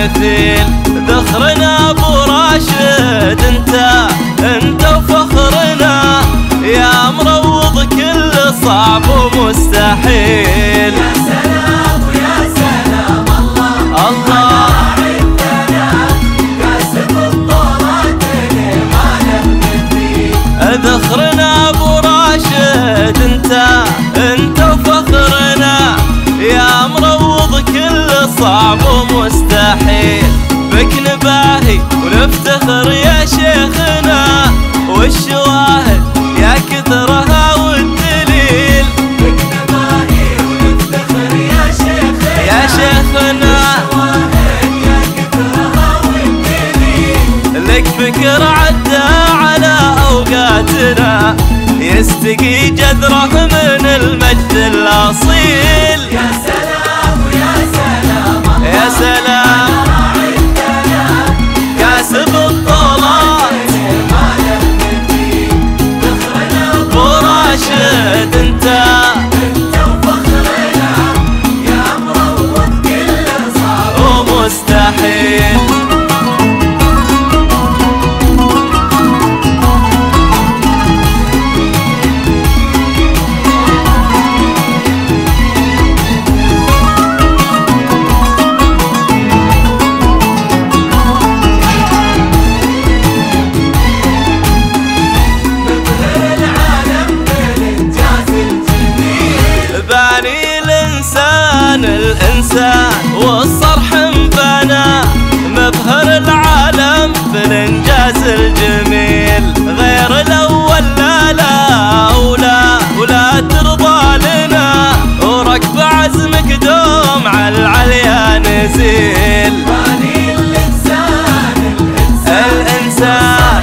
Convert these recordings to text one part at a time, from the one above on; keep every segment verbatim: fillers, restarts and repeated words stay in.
مثيل. ذخرنا ابو راشد انت انت وفخرنا، يا مروض كل صعب ومستحيل. يا سلام ويا سلام الله الله كاسب الطولات اللي ما له مثيل. ذخرنا ابو راشد انت انت وفخرنا، يا مروض كل صعب ومستحيل. بك نباهي ونفتخر يا شيخنا، والشواهد يا كثرها والدليل. بك نباهي ونفتخر يا شيخنا يا شيخنا والشواهد يا كثرها والدليل. لك فكر عدى على اوقاتنا، يستقي جذره من المجد الاصيل. يا سلام ويا سلام الله يا سلام كاسب الطولات ما له مثيل. ذخرنا ابو راشد انت انت وفخرنا، يا مروض كل صعب ومستحيل. باني الإنسان الإنسان والصرح مبنى، مبهر العالم بالإنجاز الجميل. غير الأول لا لا ولا ولا ترضى لنا، وركب عزمك دوم على العليا نزيل. باني الإنسان الإنسان الإنسان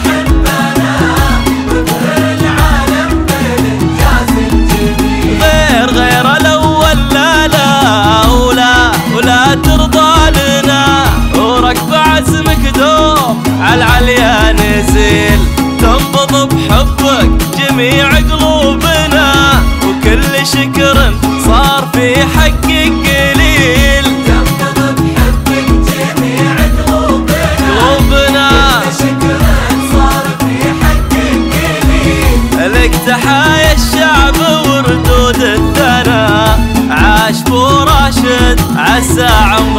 مبهر العالم بالإنجاز الجميل. غير غير الأول لا لا ولا ولا ترضى لنا، وركب عزمك دوم على العليا نزيل. تنبض بحبك جميع قلوبنا، وكل شكر صار في حقك قليل. تنبض بحبك جميع قلوبنا، قلوبنا كل شكر صار في حقك قليل. لك تحايا الشعب وردود الثنا، عاش بو راشد عسى عمره